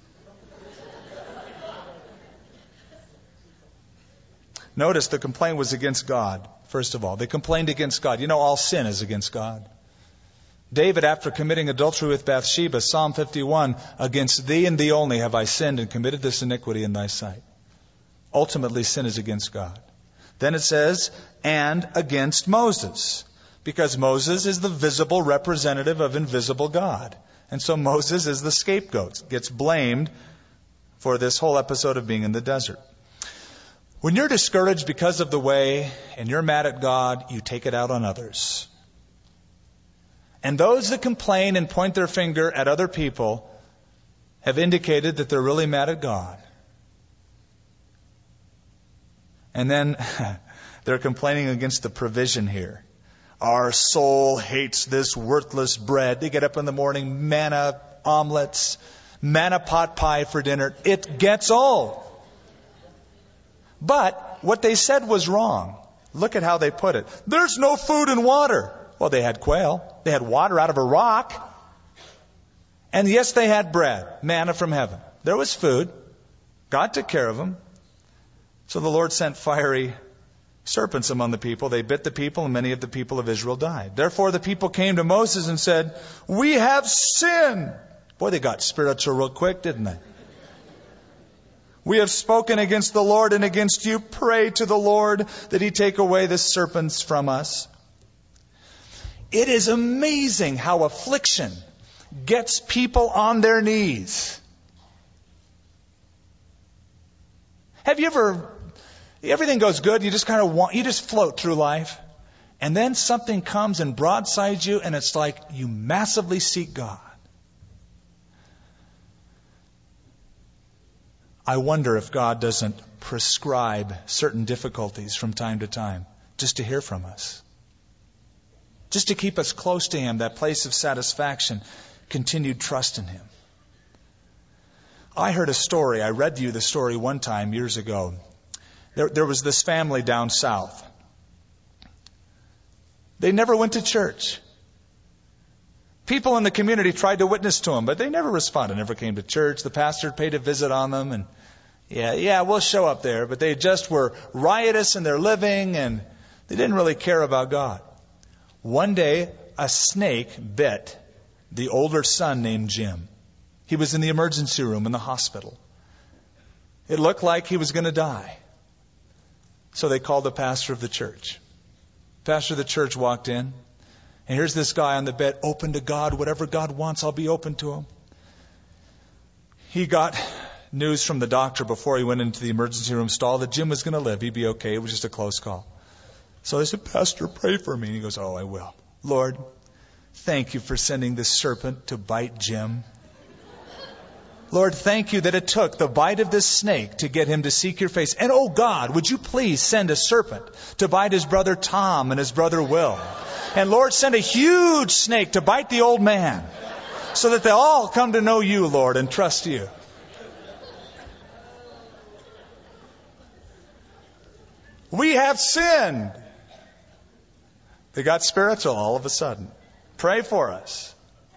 Notice the complaint was against God, first of all. They complained against God. You know, all sin is against God. David, after committing adultery with Bathsheba, Psalm fifty-one, against thee and thee only have I sinned and committed this iniquity in thy sight. Ultimately, sin is against God. Then it says, and against Moses, because Moses is the visible representative of invisible God. And so Moses is the scapegoat, gets blamed for this whole episode of being in the desert. When you're discouraged because of the way and you're mad at God, you take it out on others. And those that complain and point their finger at other people have indicated that they're really mad at God. And then they're complaining against the provision here. Our soul hates this worthless bread. They get up in the morning, manna omelets, manna pot pie for dinner. It gets old. But what they said was wrong. Look at how they put it. There's no food and water. Well, they had quail. They had water out of a rock. And yes, they had bread, manna from heaven. There was food. God took care of them. So the Lord sent fiery serpents among the people. They bit the people, and many of the people of Israel died. Therefore the people came to Moses and said, we have sinned. Boy, they got spiritual real quick, didn't they? We have spoken against the Lord and against you. Pray to the Lord that he take away the serpents from us. It is amazing how affliction gets people on their knees. Have you ever, everything goes good, you just kind of want, you just float through life, and then something comes and broadsides you, and it's like you massively seek God. I wonder if God doesn't prescribe certain difficulties from time to time just to hear from us. Just to keep us close to him, that place of satisfaction, continued trust in him. I heard a story. I read to you the story one time years ago. There, there was this family down south. They never went to church. People in the community tried to witness to them, but they never responded, never came to church. The pastor paid a visit on them, and yeah, yeah, we'll show up there. But they just were riotous in their living, and they didn't really care about God. One day, a snake bit the older son named Jim. He was in the emergency room in the hospital. It looked like he was going to die. So they called the pastor of the church. Pastor of the church walked in. And here's this guy on the bed, open to God. Whatever God wants, I'll be open to him. He got news from the doctor before he went into the emergency room stall that Jim was going to live. He'd be okay. It was just a close call. So they said, Pastor, pray for me. And he goes, oh, I will. Lord, thank you for sending this serpent to bite Jim. Lord, thank you that it took the bite of this snake to get him to seek your face. And oh God, would you please send a serpent to bite his brother Tom and his brother Will. And Lord, send a huge snake to bite the old man so that they all come to know you, Lord, and trust you. We have sinned. They got spiritual all of a sudden. Pray for us.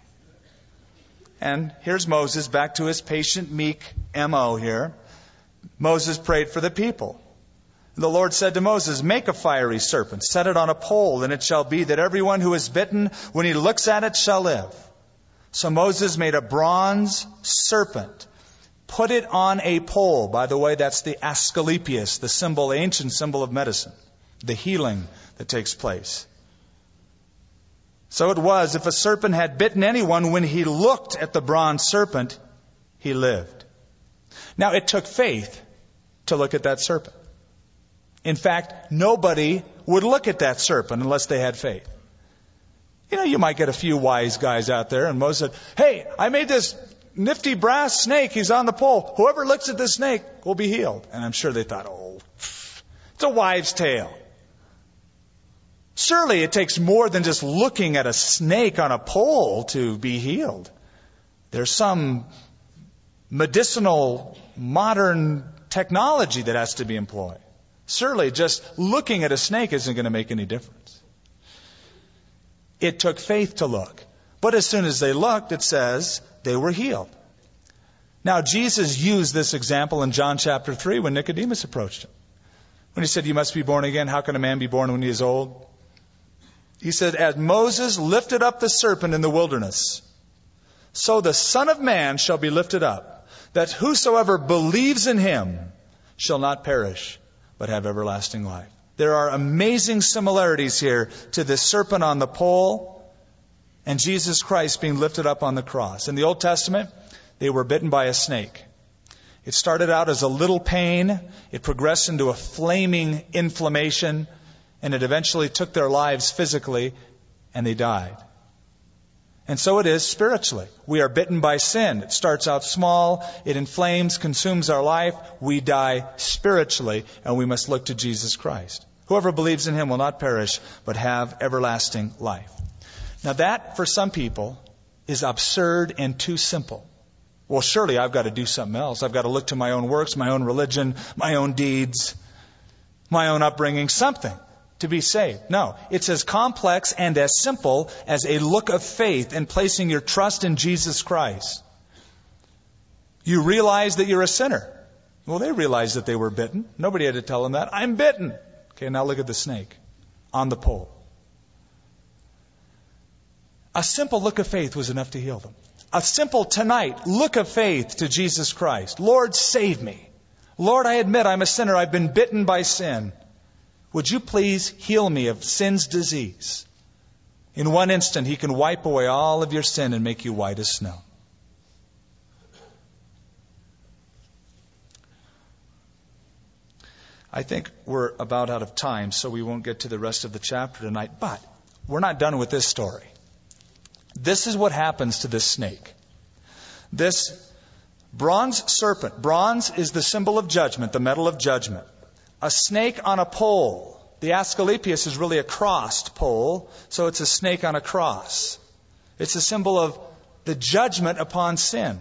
And here's Moses back to his patient, meek M O here. Moses prayed for the people. The Lord said to Moses, make a fiery serpent, set it on a pole, and it shall be that everyone who is bitten, when he looks at it, shall live. So Moses made a bronze serpent, put it on a pole. By the way, that's the Asclepius, the symbol, the ancient symbol of medicine, the healing that takes place. So it was, if a serpent had bitten anyone, when he looked at the bronze serpent, he lived. Now, it took faith to look at that serpent. In fact, nobody would look at that serpent unless they had faith. You know, you might get a few wise guys out there, and Moses said, hey, I made this nifty brass snake. He's on the pole. Whoever looks at this snake will be healed. And I'm sure they thought, oh, it's a wives' tale. Surely it takes more than just looking at a snake on a pole to be healed. There's some medicinal, modern technology that has to be employed. Surely just looking at a snake isn't going to make any difference. It took faith to look. But as soon as they looked, it says they were healed. Now, Jesus used this example in John chapter three when Nicodemus approached him. When he said, you must be born again. How can a man be born when he is old? He said, as Moses lifted up the serpent in the wilderness, so the Son of Man shall be lifted up, that whosoever believes in him shall not perish, but have everlasting life. There are amazing similarities here to the serpent on the pole and Jesus Christ being lifted up on the cross. In the Old Testament, they were bitten by a snake. It started out as a little pain. It progressed into a flaming inflammation, and it eventually took their lives physically, and they died. And so it is spiritually. We are bitten by sin. It starts out small. It inflames, consumes our life. We die spiritually, and we must look to Jesus Christ. Whoever believes in him will not perish, but have everlasting life. Now that, for some people, is absurd and too simple. Well, surely I've got to do something else. I've got to look to my own works, my own religion, my own deeds, my own upbringing, something to be saved. No, it's as complex and as simple as a look of faith and placing your trust in Jesus Christ. You realize that you're a sinner. Well, they realized that they were bitten. Nobody had to tell them that. I'm bitten. Okay, now look at the snake on the pole. A simple look of faith was enough to heal them. A simple tonight look of faith to Jesus Christ. Lord, save me. Lord, I admit I'm a sinner. I've been bitten by sin. Would you please heal me of sin's disease? In one instant, he can wipe away all of your sin and make you white as snow. I think we're about out of time, so we won't get to the rest of the chapter tonight. But we're not done with this story. This is what happens to this snake. This bronze serpent. Bronze is the symbol of judgment, the metal of judgment. A snake on a pole. The Asclepius is really a crossed pole, so it's a snake on a cross. It's a symbol of the judgment upon sin.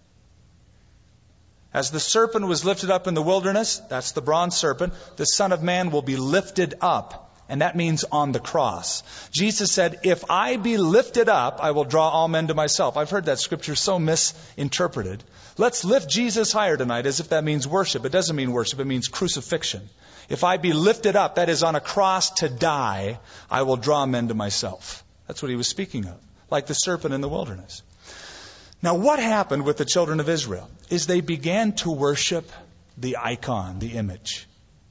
As the serpent was lifted up in the wilderness, that's the bronze serpent, the Son of Man will be lifted up. And that means on the cross. Jesus said, if I be lifted up, I will draw all men to myself. I've heard that scripture so misinterpreted. Let's lift Jesus higher tonight as if that means worship. It doesn't mean worship. It means crucifixion. If I be lifted up, that is on a cross to die, I will draw men to myself. That's what he was speaking of. Like the serpent in the wilderness. Now what happened with the children of Israel is they began to worship the icon, the image.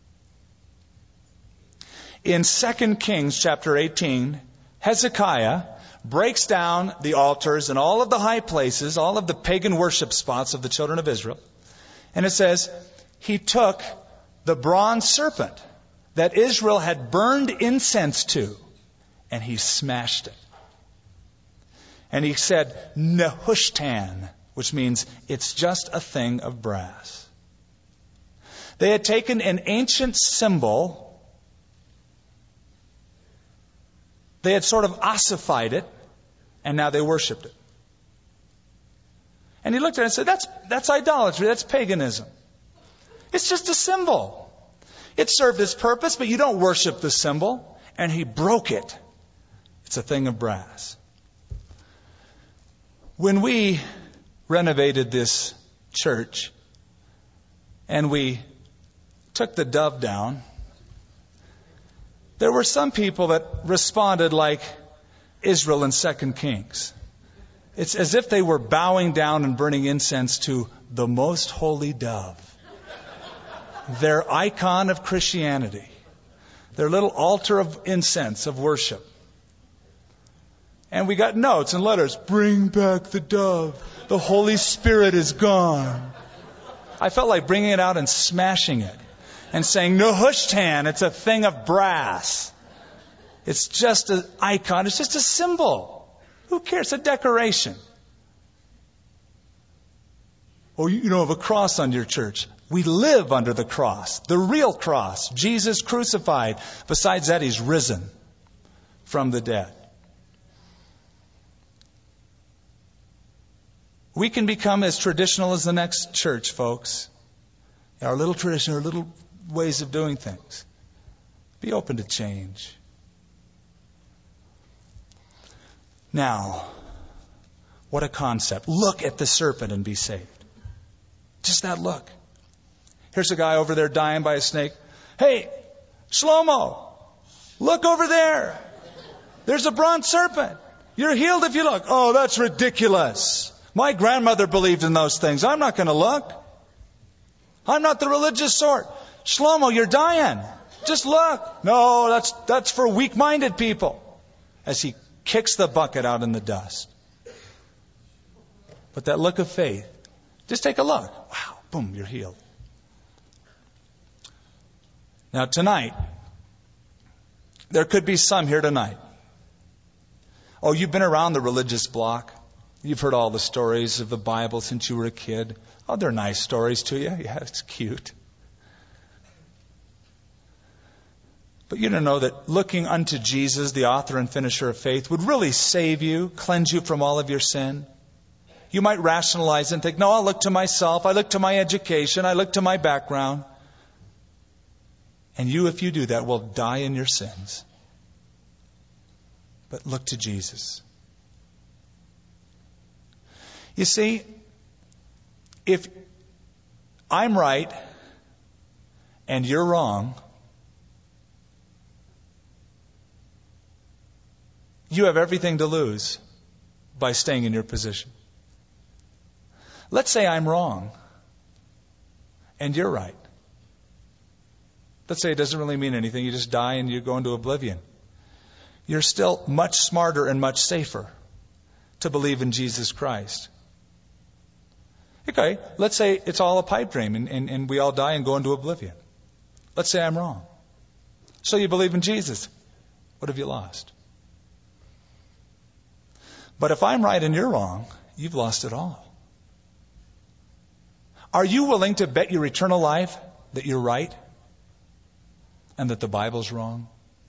In Second Kings chapter eighteen, Hezekiah breaks down the altars and all of the high places, all of the pagan worship spots of the children of Israel. And it says, he took the bronze serpent that Israel had burned incense to, and he smashed it. And he said, Nehushtan, which means it's just a thing of brass. They had taken an ancient symbol. They had sort of ossified it, and now they worshipped it. And he looked at it and said, that's, that's idolatry, that's paganism. It's just a symbol. It served its purpose, but you don't worship the symbol. And he broke it It's a thing of brass. When we renovated this church and we took the dove down, there were some people that responded like Israel in Second Kings. It's as if they were bowing down and burning incense to the most holy dove, their icon of Christianity, their little altar of incense, of worship. And we got notes and letters, bring back the dove. The Holy Spirit is gone. I felt like bringing it out and smashing it and saying, Nehushtan, it's a thing of brass. It's just an icon. It's just a symbol. Who cares? It's a decoration. Oh, you know, have a cross on your church. We live under the cross, the real cross, Jesus crucified. Besides that, He's risen from the dead. We can become as traditional as the next church, folks. Our little tradition, our little ways of doing things. Be open to change. Now, what a concept. Look at the serpent and be saved. Just that look. Here's a guy over there dying by a snake. Hey, Shlomo, look over there. There's a bronze serpent. You're healed if you look. Oh, that's ridiculous. My grandmother believed in those things. I'm not going to look. I'm not the religious sort. Shlomo, you're dying. Just look. No, that's that's for weak-minded people. As he kicks the bucket out in the dust. But that look of faith, just take a look. Wow, boom, you're healed. Now tonight, there could be some here tonight. Oh, you've been around the religious block. You've heard all the stories of the Bible since you were a kid. Oh, they're nice stories to you. Yeah, it's cute. But you don't know that looking unto Jesus, the author and finisher of faith, would really save you, cleanse you from all of your sin. You might rationalize and think, no, I'll look to myself. I look to my education. I look to my background. And you, if you do that, will die in your sins. But look to Jesus. You see, if I'm right and you're wrong, you have everything to lose by staying in your position. Let's say I'm wrong and you're right. Let's say it doesn't really mean anything. You just die and you go into oblivion. You're still much smarter and much safer to believe in Jesus Christ. Okay, let's say it's all a pipe dream and, and, and we all die and go into oblivion. Let's say I'm wrong. So you believe in Jesus. What have you lost? But if I'm right and you're wrong, you've lost it all. Are you willing to bet your eternal life that you're right and that the Bible's wrong?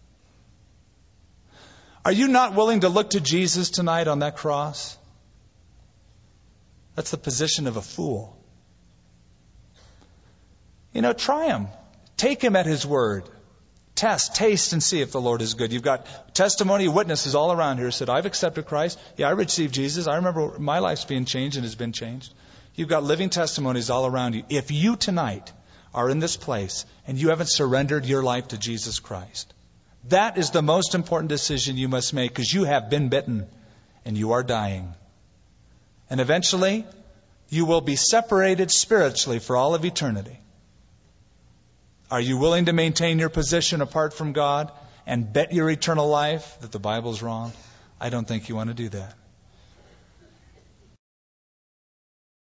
Are you not willing to look to Jesus tonight on that cross? That's the position of a fool. You know, try Him. Take Him at His word. Test, taste, and see if the Lord is good. You've got testimony, witnesses all around here who said, I've accepted Christ. Yeah, I received Jesus. I remember my life's being changed and has been changed. You've got living testimonies all around you. If you tonight are in this place and you haven't surrendered your life to Jesus Christ, that is the most important decision you must make, because you have been bitten and you are dying. And eventually, you will be separated spiritually for all of eternity. Are you willing to maintain your position apart from God and bet your eternal life that the Bible's wrong? I don't think you want to do that.